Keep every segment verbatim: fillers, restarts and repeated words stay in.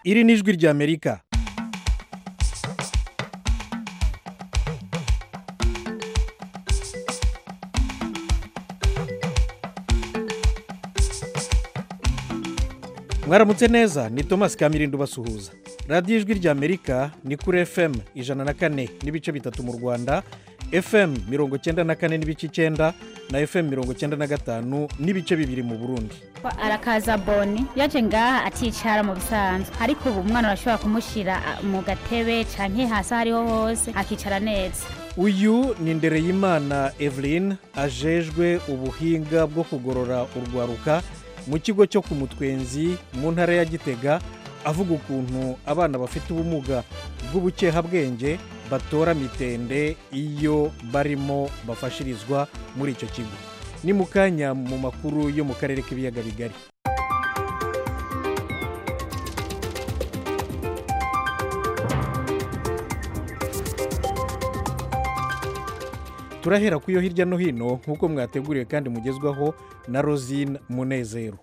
iri ni ijwi ry'Amerika. Mwaramutse neza, ni Thomas Kamirindo basuhuza. Radio ijwi ry'Amerika ni kuri F M ijana na kane n'ibice bitatu mu Rwanda, F M mirongo cyenda na kane n'ibice icyenda na F M mirongo cyenda na gatanu n'ibice bibiri mu Burundi. Arakaza Boni yaje ngaha aticara mu bisanzwe, ariko ubu umwana arashobora kumushira mu gatebe canke hasi hariho hose akicara neza. Uyu ni Ndereyimana Evelyn ajejwe ubuhinga bwo kugorora urwaruka mu kigo cyo ku Mutwenzi mu ntara ya Gitega, avuga ukuntu abana bafite ubumuga bw'ubukehabwenge batora mitende iyo barimo bafashirizwa muri icyo kigo. Ni mukanya mu makuru yo mu karere k'ibiyaga bigari. Turahera kuyo hirya no hino nkuko mwateguriwe kandi mugezwaho na Rosine Munezero.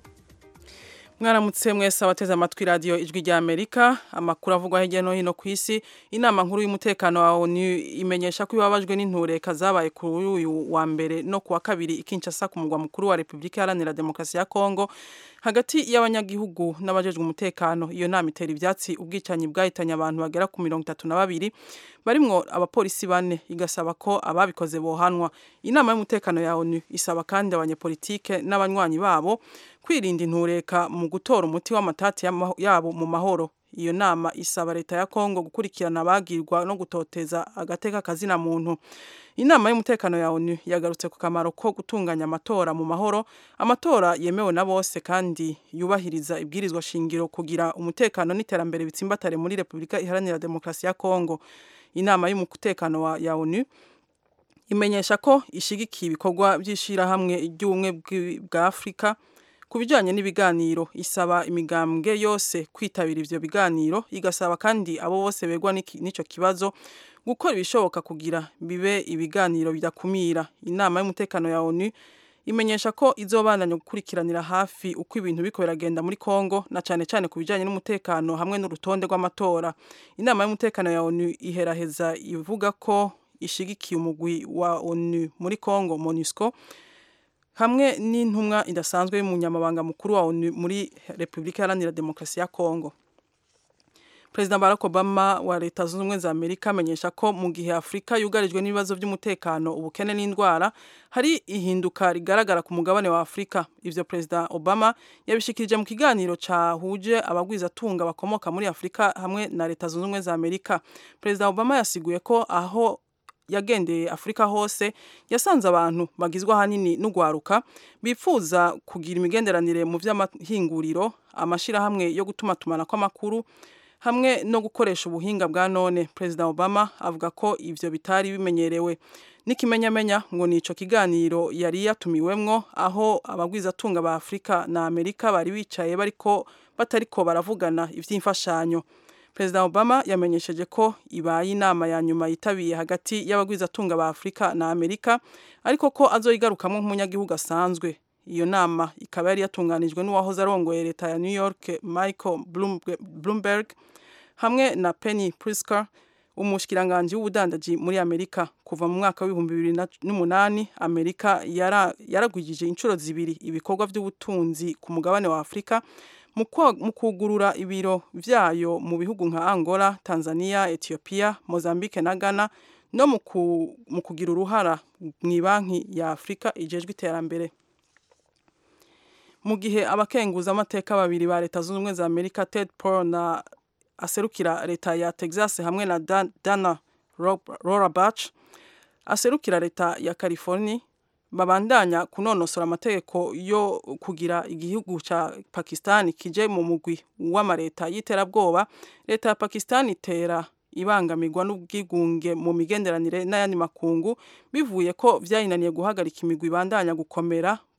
Mwaramutse mwese abateze amatwi radio ijwi ry'Amerika, amakuru avugwa hirya no hino ku isi. Inama nkuru y'umutekano wa O N U imenyesha ko ibabajwe n'intureka zabaye kuri uyu wa mbere no kuwa kabiri i Kinshasa ku mugwa mukuru wa Republika Iharanira Demokarasi ya Kongo, hagati y'abanyagihugu n'abajejwe umutekano. Iyo nama itera ivyatsi ubwicanyi bwahitanye abantu bagera ku mirongo itatu na babiri barimwo abapolisi bane, igasaba ko ababikoze bohanwa. Inama y'umutekano ya O N U isaba kandi abanyepolitike n'abanywanyi babo kwirinda intureka mu gutora umuti w'amatati yabo mu mahoro. Iyo nama isaba leta ya Kongo gukurikirana abagirwa no gutoteza agateka kazina muntu. Inama y'umutekano ya O N U yagarutse ku kamaro ko gutunganya amatora mu mahoro, amatora yemewe na bose kandi yubahiriza ibwirizwa shingiro kugira umutekano n'iterambere bitsimbatare muri Republika Iharanira Demokarasi ya Kongo. Inama y'umutekano ya O N U imenyesha ko ishigikiye ibikorwa by'ishira hamwe iry'ubumwe bwa Afrika kubijanye n'ibiganiro, isaba imigambwe yose kwitabira ivyo biganiro, igasaba kandi abo bose begwa n'ico kibazo gukora ibishoboka kugira bibe ibiganiro bidakumira. Inama y'umutekano ya O N U imenyesha ko izobandanya gukurikiranira hafi uko ibintu biko biragenda muri Kongo, na cane cane kubijanye n'umutekano hamwe n'urutonde rw'amatora. Inama y'umutekano ya O N U iheraheza ivuga ko ishigikiye umugwi wa O N U muri Kongo MONUSCO hamwe n'intumwa idasanzwe y'umunyamabanga mukuru wa O N U muri Republika Iharanira Demokarasi ya Kongo. President Barack Obama wa Leta Zunze Ubumwe za Amerika amenyesha ko mu gihe Afrika yugarijwe n'ibibazo by'umutekano, ubukene n'indwara, hari ihinduka rigaragara ku mugabane wa Afrika. Ivyo President Obama yabishikirije mu kiganiro cahuje abagwizatunga bakomoka muri Afrika hamwe na Leta Zunze Ubumwe za Amerika. President Obama yasiguye ko aho yagendeye Afrika hose yasanze abantu bagizwe hanini n'ugwaruka bifuza kugira imigenderanire mu vy'amahinguriro, amashira hamwe yo gutuma tumana kw'amakuru hamwe no gukoresha ubuhinga bwa none. President Obama avuga ko ivyo bitari bimenyerewe. N'ikimenyamenya ngo nico kiganiro yari yatumiwemwo, aho abagwizatunga ba Afrika na Amerika bari bicaye bariko batariko baravugana ivy'imfashanyo. President Obama yamenyesheje ko ibaye inama ya nyuma yitabiye hagati y'abagwizatunga ba Afrika na Amerika, ariko ko azoyigarukamwe nk'umunyagihugu asanzwe. Iyo nama ikaba yari yatunganijwe n'uwahoze arongoye leta ya New York Michael Bloomberg hamwe na Penny Pritzker, umushikiranganje w'ubudandaji muri Amerika. Kuva mu mwaka w'ibihumbi bibiri n'umunani Amerika yara yaragwijije inshuro zibiri ibikorwa by'ubutunzi ku mugabane wa Afrika mu kugurura ibiro vyayo mu bihugu nka Angola, Tanzania, Ethiopia, Mozambique na Ghana, no mu kugira uruhara mu banki ya Afrika ijejwe iterambere. Mu gihe abakenguza amateka babiri ba Leta Zunze Ubumwe za Amerika, Ted Poe na aserukira leta ya Texas hamwe na Dana Rohrabaugh aserukira leta ya California, babandanya kunonosora amategeko yo kugira igihugu ca Pakistan kije mu mugwi w'amareta y'iterabwoba. Leta ya Pakistan itera ibangamirwa n'ubwigunge mu migenderanire n'ayandi makungu bivuye ko vyayinaniye guhagarika imigwi bandanya gukomera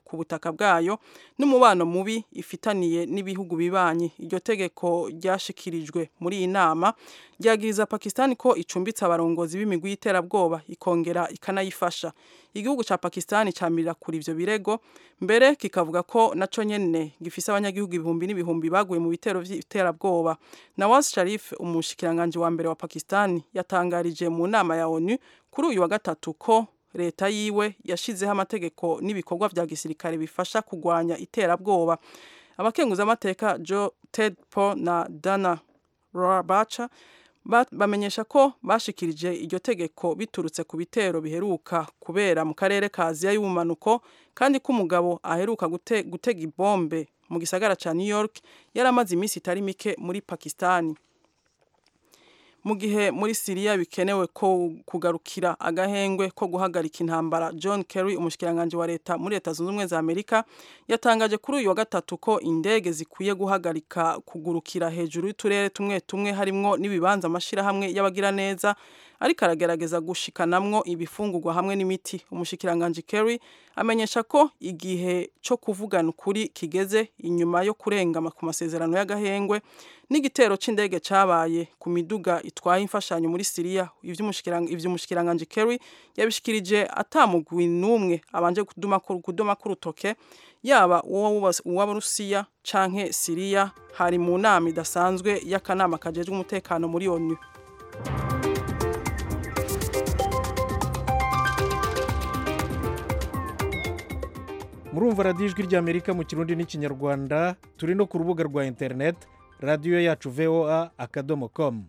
ku butaka bwayo n'umubano mubi ifitaniye n'ibihugu bibanyi. Iryo tegeko ryashikirijwe muri iyi nama ryagiriza Pakistan ko icumbitse abarongozi b'imigwi y'iterabwoba ikongera ikanayifasha. Igihugu ca Pakistan camirira kuri ivyo birego mbere kikavuga ko naco nyene gifise abanyagihugu ibihumbi n'ibihumbi baguye mu bitero vy'iterabwoba. Nawaz Sharif, umushikiranganje wa mbere wa Pakistan, yatangarije mu nama ya ONU kuri uyu wa gatatu ko leta yiwe yashizeho amategeko n'ibikorwa vya gisirikare bifasha kugwanya iterabwoba. Abakenguza amateka Joe Ted Paul na Dana Rabacha bamenyesha ko bashikirije iryo tegeko biturutse ku bitero biheruka kubera mu karere ka Aziya y'ubumanuko, kandi ko umugabo aheruka gute, gutega ibombe mu gisagara ca New York yaramaze iminsi itari mike muri Pakistani. Mu gihe muri Syria bikenewe ko kugarukira agahengwe ko guhagarika intambara, John Kerry, umushikiranganje wa leta muri Leta Zunze Ubumwe za Amerika, yatangaje kuri uyu wa gatatu ko indege zikwiye guhagarika kugurukira hejuru y'uturere tumwe tumwe harimwo n'ibibanza amashira hamwe y'abagira neza ariko aragerageza gushikanamwo ibifungurwa hamwe n'imiti. Umushikiranganje Kerry amenyesha ko igihe cyo kuvugana ukuri kigeze inyuma yo kurenga ku masezerano y'agahengwe n'igitero c'indege cabaye ku miduga itwaye imfashanyo muri Syria. Ivyo umushikiranganje ivyo umushikiranganje Kerry yabishikirije atamugwi numwe abanje kuduma kuduma ku rutoke, yaba uw'Abarusiya canke Syria, hari mu nama idasanzwe y'akanama kajejwe umutekano muri ONU. Murumva radiyo ijwi ry'Amerika mu Kirundi n'Ikinyarwanda, turi no ku rubuga rwa internet radiyo yacu voa akadomo com.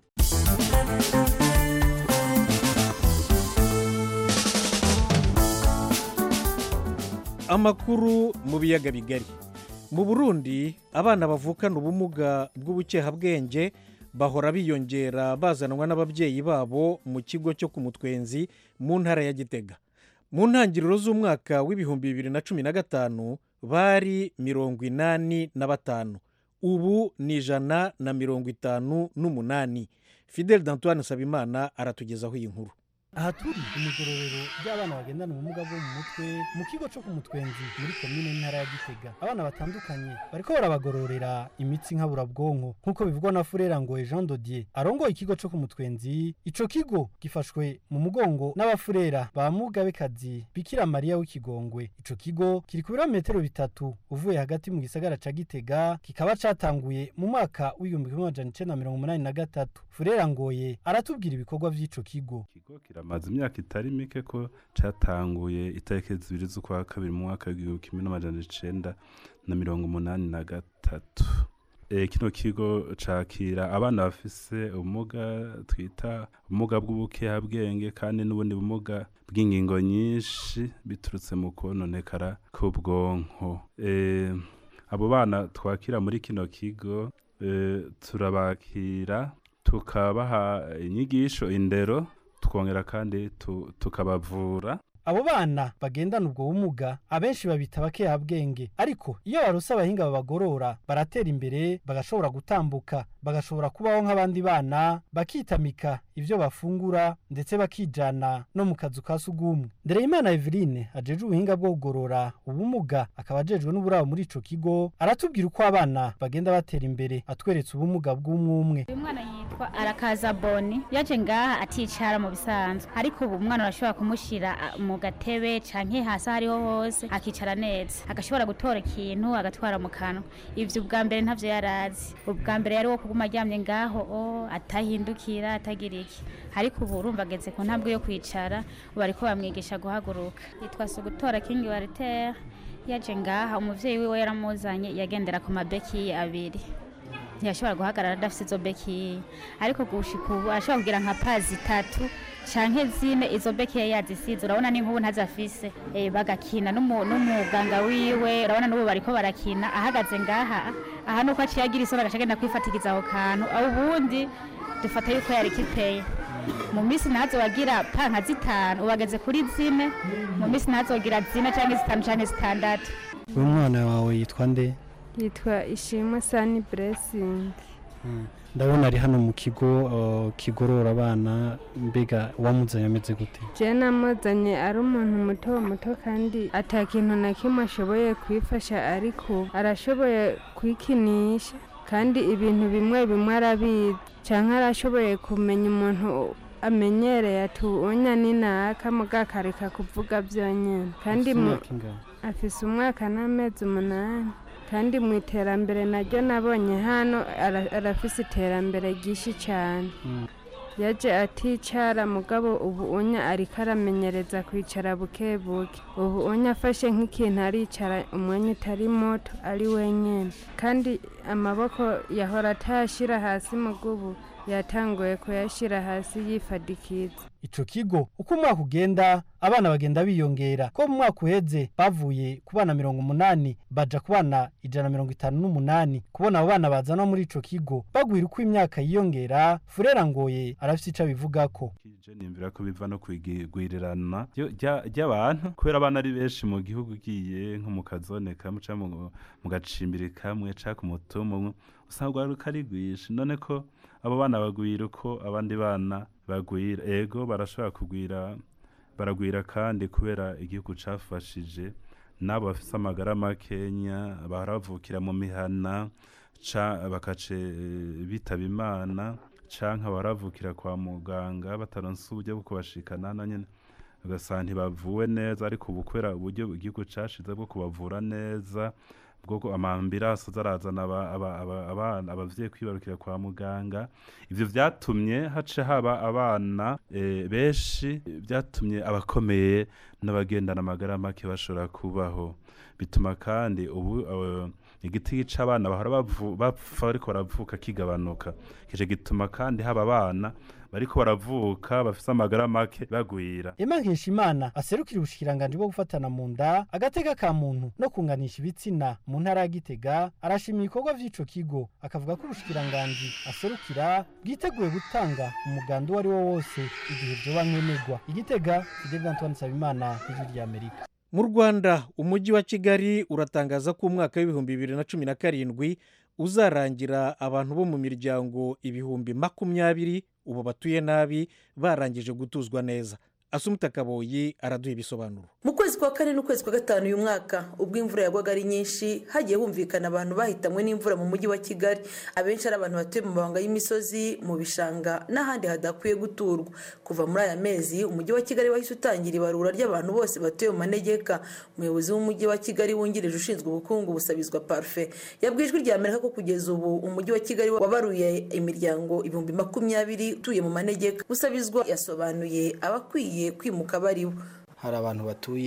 Amakuru mu biyaga bigari. Mu Burundi abana bavukana ubumuga bw'ubukehabwenge bahora biyongera bazanwa n'ababyeyi babo mu kigo cyo ku Mutwenzi mu ntara ya Gitega. Mu ntangiriro z'umwaka w'ibihumbi bibiri na cumi na gatanu bari mirongo inani na batanu, ubu ni ijana na mirongo itanu n'umunani. Fidel D'Antoine Sabimana aratugezaho iyi nkuru. Aha turi imigororero ry'abana bagendana ubumuga bwo mu mutwe mu kigo cyo ku Mutwenzi muri komine ntara ya Gitega. Abana batandukanye bariko barabagororera imitsi nkaburabwonko nk'uko bivugwa na Furera Ngoye Jean Dodier arongoye ikigo cyo ku Mutwenzi. Ico kigo gifashwe mu mugongo n'abafurera ba Mugabekazi Bikira Maria w'Ikigongwe. Ico kigo kiri ku birometero bitatu uvuye hagati mu gisagara ca Gitega, kikaba catanguye mu mwaka w'igihumbi kimwe amajana icenda na mirongo umunani na gatatu. Furera Ngoye aratubwira ibikorwa vy'ico kigo. Amaze imyaka itari mike ko catanguye itariki zibiri z'ukwa kabiri mu mwaka w'igihumbi kimwe n'amajana icenda na mirongo umunani na gatatu. E, kino kigo cakira abana bafise ubumuga twita ubumuga bw'ubukehabwenge kandi n'ubundi bumuga bw'ingingo nyinshi biturutse mu kononekara k'ubwonko. E, abo bana twakira muri kino kigo e, turabakira tukabaha inyigisho, indero, tukongera kandi tukabavura. Abo bana bagendana ubwo bumuga abenshi babita bakehabwenge, ariko iyo barose abahinga babagorora baratera imbere, bagashobora gutambuka, bagashobora kubaho nk'abandi bana, bakitamika ivyo bafungura ndetse bakijana no mu kazu ka sugumwe. Ndereyimana Eveline ajeje ubuhinga bwo kugorora ubumuga akaba ajejwe n'uburabo muri ico kigo, aratubwira uko abana bagenda batera imbere, atweretse ubumuga bw'umwumwe. Uyu mwana yitwa Arakaza Boni, yaje ngaha aticara mu bisanzwe, ariko ubu umwana arashobora kumushira mu gatebe canke hasi hariho hose akicara neza, agashobora gutora ikintu agatwara mu kanwa. Ivyo ubwa mbere ntavyo yarazi. Ubwa mbere yari wo kuguma aryamye ngaho o atahindukira atagira iki, ariko ubu urumva ageze ku ntambwe yo kwicara, ubu ariko bamwigisha guhaguruka. Yitwa Sugutora King Walter, yaje ngaha umuvyeyi wiwe yaramuzanye, yagendera ku mabeki abiri, ntiyashobora guhagarara adafise izo beki, ariko gushika ubu ashobora kugira nka pazi tatu canke zine. Izo beki yazisize, urabona ni nk'ubu ntazafise. E, bagakina n'umuganga wiwe, urabona n'ubu bariko barakina ahagaze ngaha. Aha nuko aciye agira isoni agashagenda kwifatikiza aho kantu, aho ubundi dufata yuko yari kiteye. Mu misi ntazobagira panka zitanu, ubageze kuri zine. Mu misi ntazogira zine canke zitanu canke zitandatu. Uyu mwana wawe yitwa nde? Yitwa Ishimwe Sani Blessing. ndabona ari hano mu kigo kigorora abana mbega wamuzanye ameze gute? Je namuzanye ari umuntu muto muto kandi atakintu na kimwe ashoboye kwifasha ariko arashoboye kwikinisha kandi ibintu bimwe bimwe arabizi canke arashoboye kumenya umuntu amenyereye atuonya ninaka mugakareka kuvuga byonyene kandi afise umwaka n'amezi umunani kandi mu iterambere naryo nabonye hano arafise iterambere ryinshi cyane. Yaje aticara mugabo ubu unya ariko aramenyereza kwicara buke buke, ubu unya afashe nk'ikintu aricara umwanya utari moto ari wenyene kandi amaboko yahora atashira hasi mugubu yatanguye kuyashira hasi yifadikiza. Ico kigo uko umwaka ugenda abana bagenda biyongera ko mu mwaka uheze bavuye ku bana mirongo umunani baja ku bana ijana na mirongo itanu n'umunani. Kubona abo bana bazana muri ico kigo bagwira uko imyaka yiyongera, Furera Ngoye arafite ico bivugako. Kije nimvira ko biva no kwigwirirana ry'abantu kubera abana ari benshi mu gihugu giye nko mu kazone kamwe ca mu gacimbiri kamwe ca ku mutumba usanga ari karigwisha, none ko abo bana bagwira uko abandi bana bagwira, ego barashobora kugwira baragwira kandi kubera igihugu cafashije nabo bafise amagara makenya baravukira mu mihana ca bakace bitaba Imana canke baravukira kwa muganga bataronse uburyo bwo kubashikana na nyene ugasanga ntibavuwe neza, ariko ubu kubera uburyo igihugu cashize bwo kubavura neza bwo amambirasi zarazana abana abavyeyi kwibarukira kwa muganga. Ivyo vyatumye hace haba abana e, benshi, vyatumye abakomeye n'abagendana amagara make bashobora kubaho, bituma kandi ubu uh, igiti c'abana bahora bapfa ariko baravuka kigabanuka, kije gituma kandi haba abana bariko baravuka bafise amagara make bagwira. Emma Nkeshimana aserukira ubushikiranganje bwo gufatana mu nda agateka ka muntu no kunganisha ibitsina mu ntara ya Gitega, arashimira ibikorwa vy'ico kigo akavuga ko ubushikiranganje aserukira bwiteguye gutanga umuganda wari wo wose igihe byo bankenerwa. Igitega, Fidel Antoine Sabimana, Ijwi rya Amerika. Mu Rwanda umujyi wa Kigali uratangaza ko umwaka w'ibihumbi bibiri na cumi na karindwi uzarangira abantu bo mu miryango ibihumbi makumyabiri ubu batuye nabi barangije gutuzwa neza. Asumta Kaboyi araduha ibisobanuro. Mu kwezi kwa kane n'ukwezi kwa gatanu uyu mwaka ubwo imvura yagwaga ari nyinshi hagiye humvikana abantu bahitamwe n'imvura mu mujyi wa Kigali. Abenshi ari abantu batuye mu mabanga y'imisozi, mu bishanga n'ahandi hadakwiye guturwa. Kuva muri aya mezi umujyi wa Kigali wahise utangira ibarura ry'abantu bose batuye mu manegeka. Umuyobozi w'umujyi wa Kigali wungirije ushinzwe ubukungu Busabizwa Parfait yabwijwe rya Amerika ko kugeza ubu umujyi wa Kigali wabaruye imiryango ibihumbi makumyabiri utuye mu manegeka. Busabizwa yasobanuye abakwiye kwimuka baribo. Hari abantu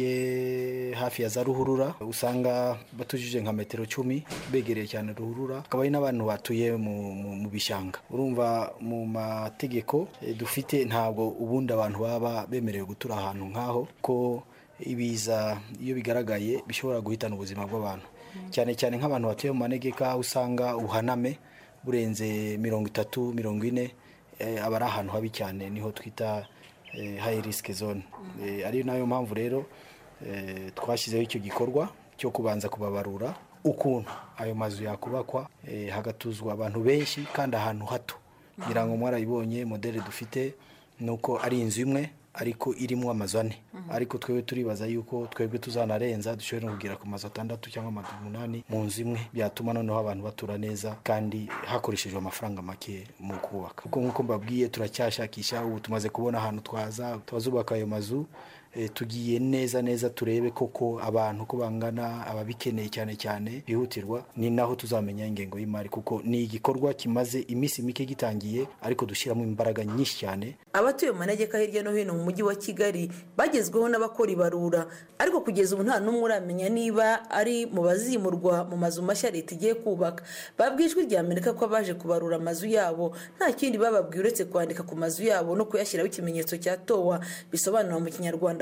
batuye hafi ya za ruhurura usanga batujije nka metero cumi begereye cyane ruhurura, akaba ari n'abantu batuye mu, mu, mu bishanga. Urumva mu mategeko e, dufite ntabwo ubundi abantu baba bemerewe gutura ahantu nkaho ko ibiza iyo bigaragaye bishobora guhitana ubuzima bw'abantu, cyane cyane nk'abantu batuye mu manegeka usanga uhaname burenze mirongo itatu mirongo ine e, abari ahantu habi cyane niho twita Eh, high risk zone. Eh, ari nayo mpamvu rero eh, twashizeho icyo gikorwa cyo kubanza kubabarura ukuntu ayo mazu yakubakwa eh, hagatuzwa abantu benshi kandi ahantu hato. Ngira ngo mwarayibonye modele dufite nuko ari inzu imwe ariko irimo amazu ane, ariko twebwe turibaza yuko twebwe tuzanarenza dushobora no kugira ku mazu atandatu cyangwa amazu umunani mu nzu imwe, byatuma noneho abantu batura neza kandi hakoreshejwe amafaranga make mu kubaka. Kuko nkuko mbabwiye turacyashakisha, ubu tumaze kubona ahantu twaza twazubaka ayo mazu. E, tugiye neza neza turebe koko abantu ko bangana ababikeneye cyane cyane bihutirwa, ni naho tuzamenya ingengo y'imari kuko ni igikorwa kimaze imisi mike gitangiye ariko dushiramo imbaraga nyinshi cyane. Abatuye mu manegeka hirya no hino mu mujyi wa Kigali bagezweho n'abakora ibarura, ariko kugeza ubu nta n'umwe uramenya niba ari mu bazimurwa mu mazu mashya leta igiye kubaka. Babwijwe rya Amerika ko baje kubarura amazu yabo nta kindi bababwiye uretse kwandika ku mazu yabo no kuyashyiraho ikimenyetso cya towa bisobanura mu Kinyarwanda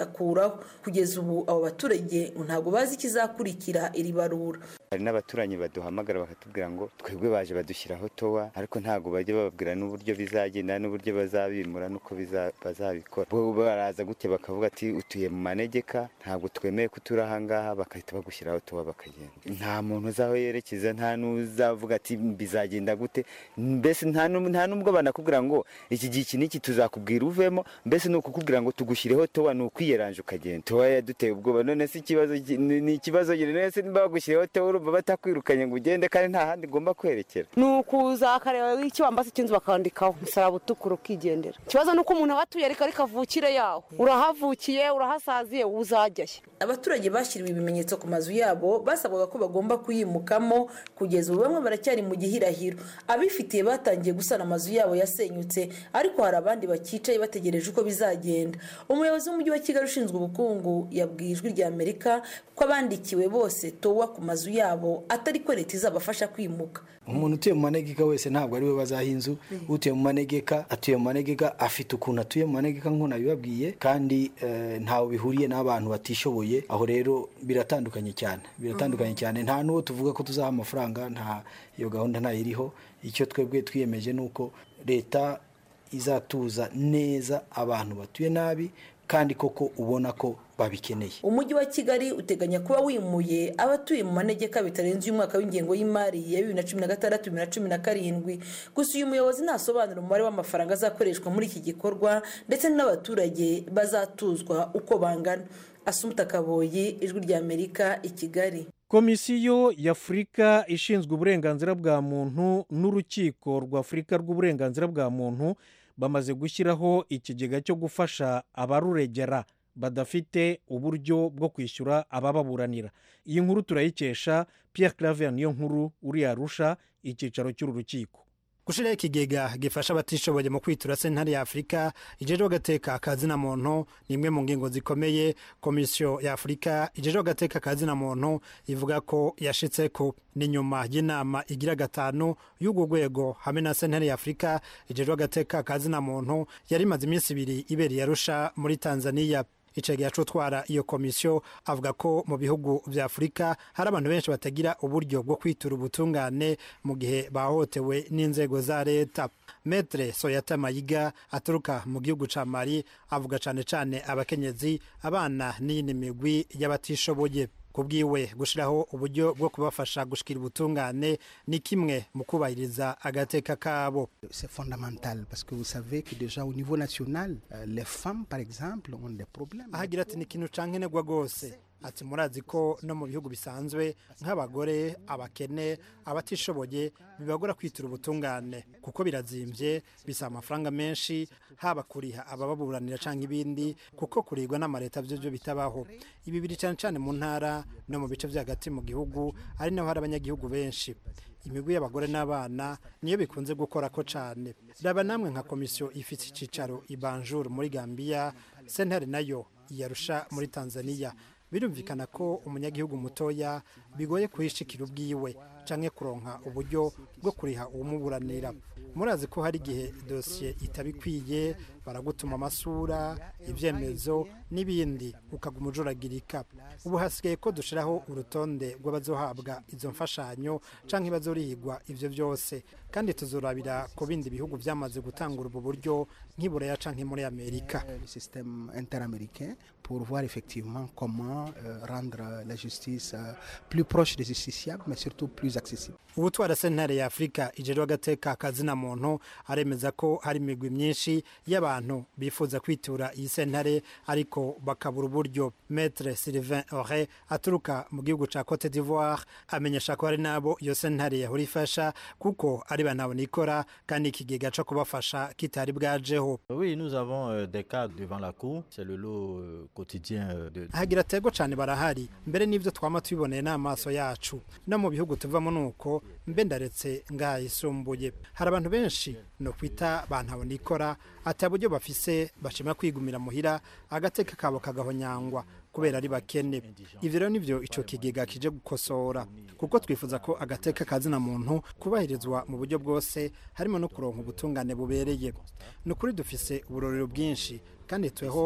bakandakuraho. Kugeza ubu abo baturage ntabwo bazi ikizakurikira iri barura. Hari n'abaturanyi baduhamagara bakatubwira ngo twebwe baje badushyiraho towa ariko ntabwo bajya bababwira n'uburyo bizagenda n'uburyo bazabimura nuko bazabikora. Bo baraza gute bakavuga ati utuye mu manegeka ntabwo twemeye kutura ahangaha, bakahita bagushyiraho towa bakagenda. Nta muntu uzaho yerekeza, nta n'uzavuga ati bizagenda gute. Mbese nta nubwo banakubwira ngo iki gihe iki niki tuzakubwira uvemo, mbese ni ukukubwira ngo tugushireho towa ni ukwiyeranje ukagenda. Towa yaduteye ubwoba, none si ikibazo ni ikibazo nyine, none se niba bagushireho towa batakwirukanye ngo ugende kandi nta handi ngomba kwerekera. Nukuza akareba iki wambase cy'inzu bakandikaho umusaraba utukura ukigendera. Ikibazo nuko umuntu abatuye ariko ariko avukire yaho. Urahavukiye urahasaziye uzajyahe. Abaturage bashyiriwe ibimenyetso ku mazu yabo basabwaga ko bagomba kuyimukamo. Kugeza ubu bamwe baracyari mu gihirahiro. Abifitiye batangiye gusana amazu yabo yasenyutse, ariko hari abandi bakicaye bategereje uko bizagenda. Umuyobozi w'umujyi wa Kigali ushinzwe ubukungu yabwiye Ijwi rya Amerika ko abandikiwe bose towa ku mazu yabo atari ko leta izabafasha kwimuka. Umuntu utuye mu manegeka wese ntabwo ari we bazaha inzu. Utuye mu manegeka atuye mu manegeka afite ukuntu atuye mu manegeka nk'uko nabibabwiye, kandi ntawe bihuriye n'abantu batishoboye. Aho rero biratandukanye cyane biratandukanye cyane nta n'uwo tuvuga ko tuzaha amafaranga, nta iyo gahunda nta iriho. Icyo twebwe twiyemeje nuko leta izatuza neza abantu batuye nabi kandi koko ubona ko babikeneye. Umujyi wa Kigali uteganya kuba wimuye abatuye mu manegeka bitarenze uyu mwaka w'ingengo y'imari ya bibiri na cumi na gatandatu bibiri na cumi na karindwi. Gusa uyu muyobozi ntasobanura umubare w'amafaranga azakoreshwa muri iki gikorwa ndetse n'abaturage bazatuzwa uko bangana. Asumta Kaboyi, Ijwi rya Amerika, i Kigali. Komisiyo y'Afurika ishinzwe uburenganzira bwa muntu n'urukiko rw'Afurika rw'uburenganzira bwa muntu bamaze gushyiraho ikigega cyo gufasha abaruregera badafite uburyo bwo kwishyura abababuranira. Iyi nkuru turayikesha Pierre Claver niyo nkuru uri Arusha, icyicaro cy'uru rukiko. Gushiraho ikigega gifasha abatishoboye mu kwitura sentare ya Afrika ijeje gateka kazina muntu nimwe mu ngingo zikomeye Komisiyo ya Afrika ijeje gateka kazina muntu ivuga ko yashitse ko ni nyuma y'inama igira gatanu y'ugo gwego hamwe na sentare ya Afrika ijeje gateka kazina muntu yari maze iminsi ibiri iberi Arusha muri Tanzania. Icege yacutwara iyo komisiyo avuga ko mu bihugu vya Afrika hari abantu benshi batagira uburyo bwo kwitura ubutungane mu gihe bahotewe n'inzego za leta. Maître Soyata Mayiga aturuka mu gihugu ca Mali avuga cane cane abakenyezi, abana n'iyindi migwi y'abatishoboye. Kubwiwe gushiraho uburyo bwo kubafasha gushikira ubutungane ni kimwe mu kubahiriza agateka kabo. C'est fondamental parce que vous savez que déjà au niveau national euh, les femmes par exemple ont des problèmes. Ahagira ati ni kintu cankenerwa gose. Ati murazi ko no mu bihugu bisanzwe nk'abagore, abakene, abatishoboye bibagora kwitura ubutungane kuko birazimvye, bisa amafaranga menshi, haba kuriha abababuranira canke ibindi kuko kurigwa n'amareta byo byo bitabaho. Ibi biri cyane cyane mu ntara no mu bice vy'agati mu gihugu ari naho hari abanyagihugu benshi. Imigwi y'abagore n'abana niyo bikunze gukora ko cyane. Raba namwe nka komisiyo ifite icicaro i Banjul muri Gambia, sentare nayo yarusha muri Tanzania. Birumvikana ko umunyagihugu mutoya bigoye kuhishikira ubwiwe canke kuronka uburyo bwo kuriha umuburanira. Murazi ko hari gihe dossier itabikwiye baragutuma amasura, ivyemezo n'ibindi ukagumujuragirika. Ubu hasigaye ko dushiraho urutonde rw'abazohabwa izo mfashanyo canke bazorihigwa ivyo byose, kandi tuzorabira ko bindi bihugu vyamaze gutangura ubu buryo nk'Iburaya canke muri Amerika. Le système interaméricain pour voir effectivement comment euh, rendre la justice euh, plus proche des justiciables mais surtout plus accessible. Ubutwara sentare ya Afrika ijeje gateka kazina muntu aremeza ko hari imigwi myinshi y'abantu bifuza kwitura iyi sentare ariko bakabura uburyo. Maître Sylvain Auré aturuka mu gihugu ca Côte d'Ivoire amenyesha ko hari nabo iyo sentare yahora ifasha kuko ari banabona ikora kandi ikigega cyo kubafasha kitari bwajeho. Oui, nous avons euh, des cas devant la cour, c'est le lot euh, quotidien euh, de Hagira tego cyane barahari mbere n'ivyo twama tubiboneye n'amaso yacu no mu bihugu tuvamo nuko mbe ndaretse ngayisumbuye. Hari abantu benshi no kwita bantabona ikora ataburyo bafise bashima kwigumira muhira agateka kabo kagahonyangwa kubera ari bakene. Ivyo rero nivyo ico kigega kije gukosora kuko twifuza ko agateka kazina muntu kubahirizwa mu buryo bwose harimo no kuronka ubutungane bubereye. Nukuri dufise uburorero bwinshi kandi tweho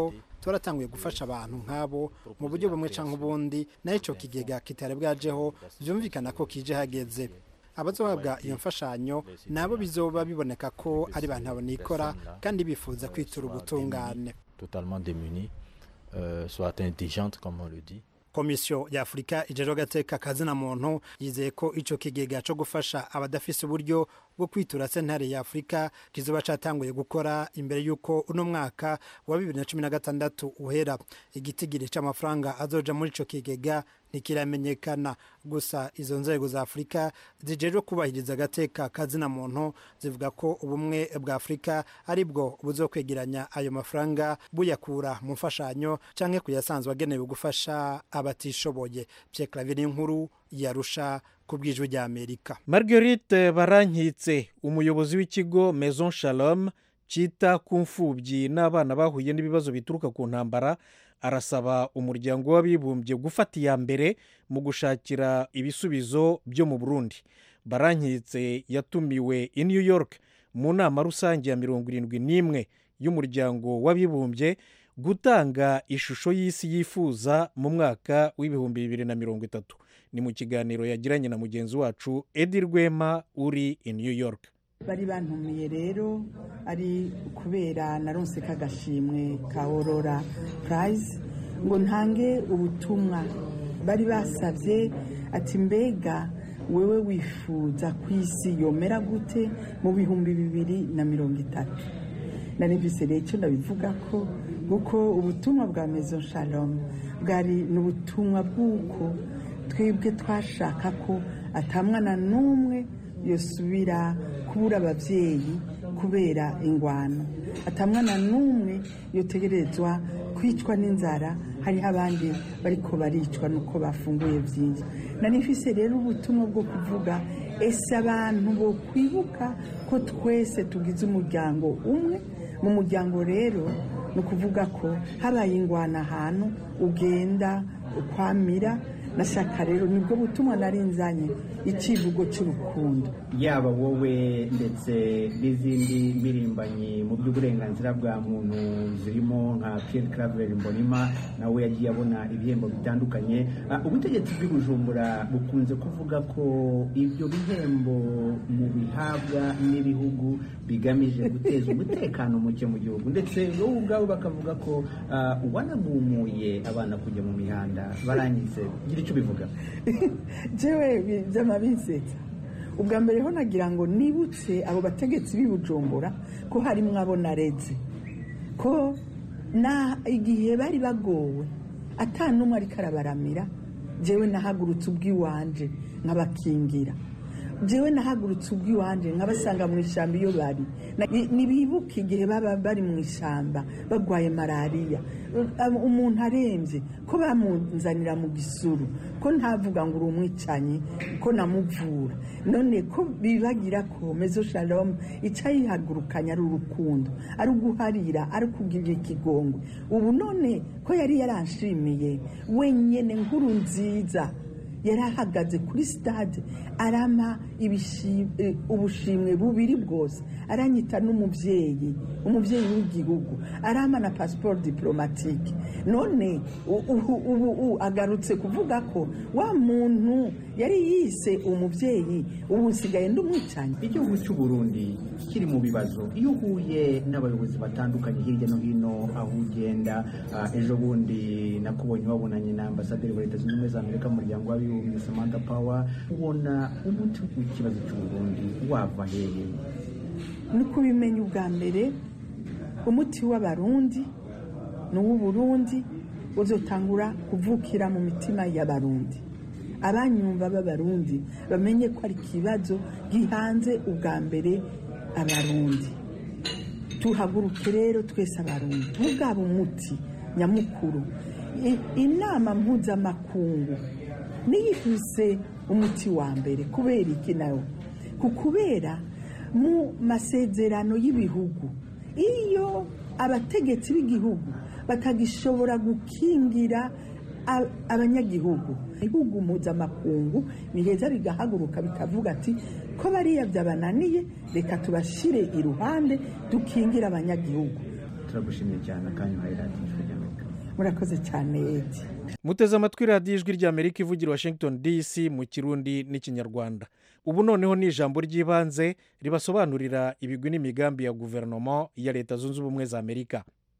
twaratanguye gufasha abantu nk'abo mu buryo bumwe canke ubundi naho ico kigega kitari bwajeho vyumvikana ko kije hageze abazohabwa iyo mfashanyo nabo bizoba biboneka ko ari abantu abonikora kandi bifuza kwitura ubutungane totalement démunis euh, soit indigente comme on le dit. Komisiyo ya Afrika ijeje gateka kazina muntu yizeye ko ico kigega cyo gufasha abadafise uburyo bwo kwitura sentare ya Afrika kizoba catanguye gukora imbere yuko uno mwaka wa bibiri na cumi na gatandatu uhera. Igitigiri c'amafaranga azoja muri ico kigega ntikiramenyekana, gusa izo nzego za Afrika zijeje kubahiriza gateka kazina muntu zivuga ko ubumwe bwa Afrika aribwo buzokwegeranya ayo mafaranga buyakura mu mfashanyo canke kuyasanzwe agenewe gufasha abatishoboye. Pierre Claver inkuru yarusha kubwijwe rya Amerika. Marguerite Barankitse umuyobozi w'ikigo Maison Shalom cita ku mfubyi n'abana bahuye n'ibibazo bituruka ku ntambara arasaba umuryango w'abibumbye gufata iya mbere mu gushakira ibisubizo byo mu Burundi. Barankitse yatumiwe i New York mu nama rusange ya mirongo irindwi n'imwe y'umuryango w'abibumbye gutanga ishusho y'isi yifuza mu mwaka w'ibihumbi bibiri na mirongo itatu. Ni mu kiganiro yagiranye na mugenzi wacu Edi Rwema uri i New York. Bari bantumiye rero ari kubera naronse kagashimwe ka Aurora Prize ngo ntange ubutumwa. Bari basavye ati mbega wewe wifuza kwisi yomera gute mu bihumbi bibiri na mirongo itatu. Narivise rero ndabivuga ko kuko ubutumwa bwa Maison Shalom bwari n'ubutumwa bw'uko twebwe twashaka ko atamwana n'umwe yosubira kubura abavyeyi kubera ingwano, atamwana n'umwe yotegerezwa kwicwa n'inzara hariho abandi bariko baricwa nuko bafunguye vyinshi. Narifise rero ubutumwa bwo kuvuga ese abantu bo kwibuka ko twese tugize umuryango umwe. Mu muryango rero no kuvuga ko habaye ingwana ahantu ugenda ukwamira. Nashaka rero nibwo butumwa narinzanye ikivugo cy'urukundo. Yaba wowe ndetse n'izindi mpirimbanyi mu by'uburenganzira bwa muntu zirimo nka Pierre Claver Mbonimpa nawe yagiye abona ibihembo bitandukanye. Ubutegetsi bw'Ibujumbura bukunze kuvuga ko ibyo bihembo mu bihabwa n'ibihugu bigamije guteza umutekano muke mu gihugu, ndetse wowe ubwawe bakavuga ko uh, wanagumuye abana kujya mu mihanda. Barangitse icyo bivuga jewe by'amabisetsa. Ubwa mbere ho nagira ngo nibutse abo bategetsi b'Ibujumbura ko harimo abo nareze ko na igihe bari bagowe atanumwe ariko arabaramira, jewe nahagurutse ubwiwanje nkabakingira, jewe nahagurutse ubwiwanje nkabasanga mu ishyamba iyo bari. Nibibuka igihe baba bari mu ishyamba bagwaye malariya, umuntu aremvye ko bamunzanira mu gisuru, ko ntavuga ngo uri umwicanyi, ko namuvura. None ko bibagira ko Maison Shalom ica yihagurukanya ari urukundo, ari uguharira, ari kugira ikigongwe. Ubu none ko yari yaranshimiye wenyene nkuru nziza, yarahagaze kuri stade arama ubushimwe bubiri bwose, aranyita n'umuvyeyi, umuvyeyi w'igihugu, arama na passeport diplomatique. None ubu agarutse kuvuga ko wa muntu yari yise umuvyeyi ubu nsigaye ndumwicanye. Igihugu cy'u Burundi kiri mu bibazo. Iyo uhuye n'abayobozi batandukanye hirya no hino aho ugenda, uh, ejo bundi nakubonye wabonanye na ambasaderi wa Leta Zunze Ubumwe za Amerika mu muryango w'abibumbye Samantha Power, ubona umuti w'ikibazo cy'u Burundi wava hehe? Nuko bimenya ubwa mbere umuti w'abarundi n'uw'u Burundi uzotangura kuvukira mu mitima y'abarundi. Abanyumva b'abarundi bamenye ko ari kibazo gihanze ubwa mbere abarundi. Tuhaguruke rero twese abarundi mugabo umuti nyamukuru. Inama mpuzamakungu niyifise umuti wa mbere. Kubera iki nayo? Kukubera mu masezerano y'ibihugu iyo abategetsi b'igihugu batagishobora gukingira abanyagihugu, ibihugu mpuzamakungu biheza bigahaguruka bikavuga ati ko bariya byabananiye reka tubashire iruhande dukingira abanyagihugu. Turagushimiye cyane akanya uhaye radiyo y'Amerika. murakoze cyane Edi. muteze amatwi radiyo ijwi ry'Amerika ivugira Washington D C mu kirundi n'ikinyarwanda. ubu noneho ni ijambo ry'ibanze ribasobanurira ibigwi n'imigambi ya guverinoma ya leta zunze ubumwe za Amerika.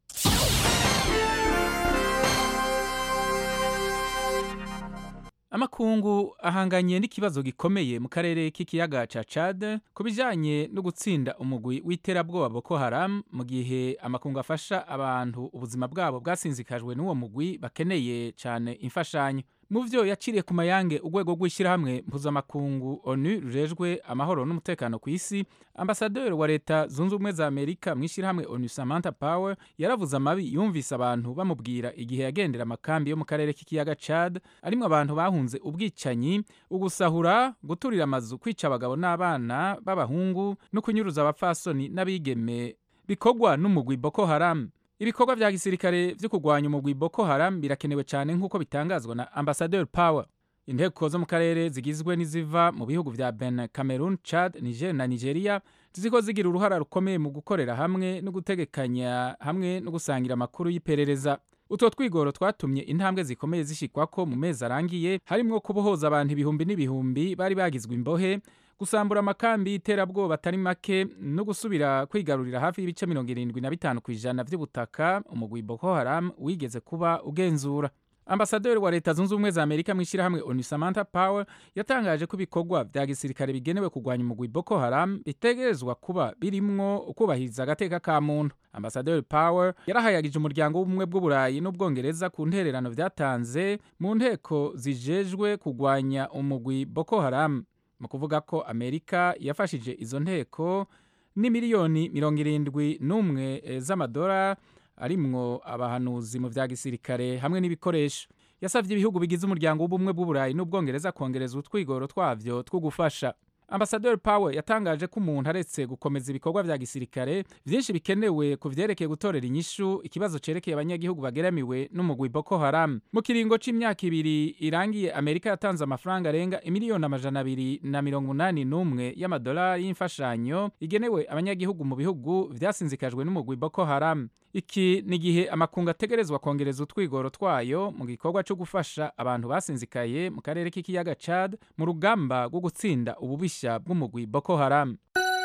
Amakungu ahanganye n'ikibazo gikomeye mu karere k'ikiyaga ca Chad ku bijanye no gutsinda umugwi w'iterabwoba Boko Haram mu gihe amakungu afasha abantu ubuzima bwabo bwasinzikajwe n'uwo mugwi bakeneye cyane imfashanyo. Mu vyo yaciriye ku mayange urwego rw'ishyirahamwe mpuzamakungu ONU rurejwe amahoro n'umutekano ku isi, ambasaderi wa leta zunze ubumwe za Amerika mu ishyirahamwe ONU Samantha Power yaravuze amabi yumvise abantu bamubwira igihe yagendera amakambi yo mu karere k'ikiyaga Chad arimwo abantu bahunze ubwicanyi, ugusahura, guturira amazu, kwica abagabo n'abana b'abahungu no kunyuruza abapfasoni n'abigeme bikogwa n'umugwi Boko Haram. Ibikorwa vya gisirikare vyo kugwanya umugwi Boko Haram birakenewe cyane nk'uko bitangazwa na Ambassador Power. Inteko zo mu karere zigizwe n'iziva mu bihugu vya Benin, Cameroon, Chad, Niger na Nigeria ziko zigira uruhara rukomeye mu gukorera hamwe no gutegekanya hamwe no gusangira amakuru y'iperereza. Utwo twigoro twatumye intambwe zikomeye zishikwako mu mezi arangiye, harimwo kubohoza abantu ibihumbi n'ibihumbi bari bagizwe imbohe, gusambura amakambi y'iterabwoba atari make no gusubira kwigarurira hafi y'ibice mirongo irindwi na bitanu ku ijana vy'ubutaka umugwi Boko Haram wigeze kuba ugenzura. Ambasaderi wa leta zunze ubumwe za Amerika mu ishyirahamwe ONU Samantha Power yatangaje ko ibikorwa vya gisirikare bigenewe kugwanya umugwi Boko Haram bitegerezwa kuba birimwo ukubahiriza agateka ka muntu. Ambasaderi Power yarahayagije umuryango w'ubumwe bw'Uburayi n'Ubwongereza ku ntererano vyatanze mu nteko zijejwe kugwanya umugwi Boko Haram, mu kuvuga ko Amerika yafashije izo nteko ni miliyoni mirongo irindwi n'umwe z'amadolari arimwo abahanuzi mu vya gisirikare hamwe n'ibikoresho. Yasavye ibihugu bigize umuryango w'ubumwe bw'Uburayi n'Ubwongereza kongereza utwigoro twavyo two gufasha. Ambassador Power yatangaje ko umuntu aretse gukomeza ibikorwa vya gisirikare vyinshi bikenewe ku vyerekeye gutorera inyishu ikibazo cerekeye abanyagihugu bageramiwe n'umugwi Boko Haram. Mu kiringo c'imyaka ibiri irangiye, Amerika yatanze amafaranga arenga imiliyoni amajana abiri na mirongo umunani n'umwe y'amadolari y'imfashanyo igenewe abanyagihugu mu bihugu vyasinzikajwe n'umugwi Boko Haram. Iki ni gihe amakungu ategerezwa kongereza utwigoro twayo mu gikorwa cyo gufasha abantu basinzikaye mu karere k'ikiyaga Chad mu rugamba rwo gutsinda ububisha bw'umugwi Boko Haram.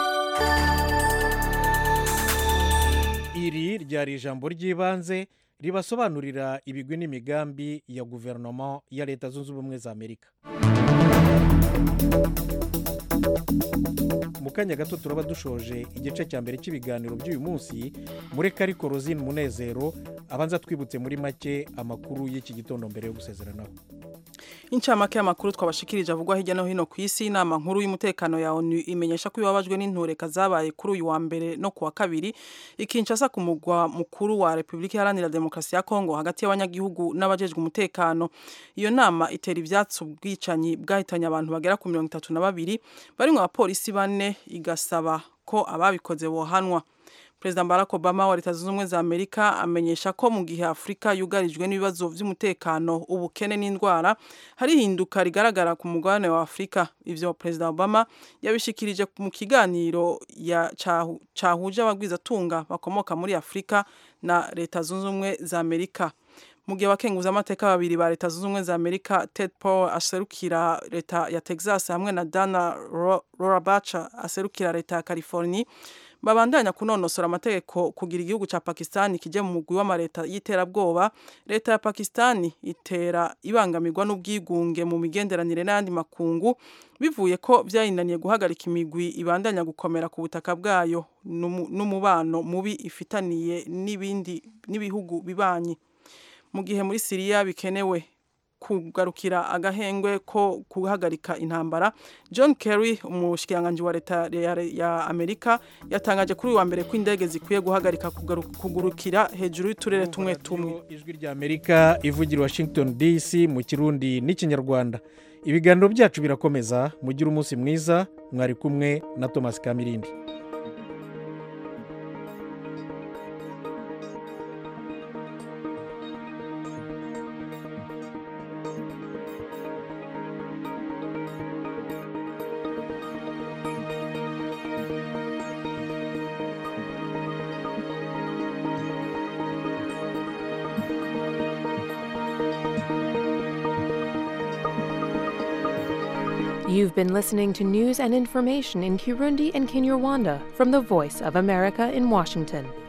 Iri ryari ijambo ry'ibanze ribasobanurira ibigwi n'imigambi ya guverinoma ya leta zunze ubumwe za Amerika. Mu kanya gato turaba dushoje igice cya mbere cy'ibiganiro by'uyu munsi. Mureka ariko Rosine Munezero abanza twibutse muri make amakuru y'iki gitondo mbere yo gusezeranaho. Incamake y'amakuru twabashikirije avugwa hirya no hino ku isi. Inama nkuru y'umutekano ya ONU imenyesha ko ibabajwe n'intureka zabaye kuri uyu wa mbere no kuwa kabiri i Kinshasa ku mugwa mukuru wa Republika Iharanira Demokarasi ya Kongo hagati y'abanyagihugu n'abajejwe umutekano. Iyo nama itera ivyatsi ubwicanyi bwahitanye abantu bagera ku mirongo itatu na babiri barimwo abapolisi bane, igasaba ko ababikoze bohanwa. President Barack Obama wa leta zunze ubumwe za Amerika amenyesha ko mu gihe Afrika yugarijwe n'ibibazo vy'umutekano, ubukene n'indwara, hari hinduka rigaragara ku mugabane wa Afrika. Ivyo President Obama yabishikirije mu kiganiro ya cahuje abagwizatunga bakomoka muri Afrika na leta zunze ubumwe za Amerika. Mu gihe abakenguza amateka babiri ba leta zunze ubumwe za Amerika, Ted Poe aserukira leta ya Texas hamwe na Dana Rohrabacher aserukira leta ya California, babandanya kunonosora amategeko kugira igihugu ca Pakistan kije mu mugwi w'amareta y'iterabwoba. Leta ya Pakistan itera ibangamirwa n'ubwigunge mu migenderanire n'andi makungu bivuye ko vyayinaniye guhagarika imigwi ibandanya gukomera ku butaka bwayo n'umubano mubi ifitaniye n'ibindi n'ibihugu bibanyi. Mu gihe muri Syria bikenewe kugarukira agahengwe ko guhagarika intambara, John Kerry umushikiranganje wa leta ya Amerika yatangaje kuri wa mbere ko indege zikwiye guhagarika kugurukira hejuru y'uturere tumwe tumwe. Ijwi rya Amerika ivugira Washington D C mu Kirundi n'ikinyarwanda. Ibiganiro byacu birakomeza, mugira umunsi mwiza. Mwari kumwe na Thomas Kamirindi. You've been listening to news and information in Kirundi and Kinyarwanda from the Voice of America in Washington.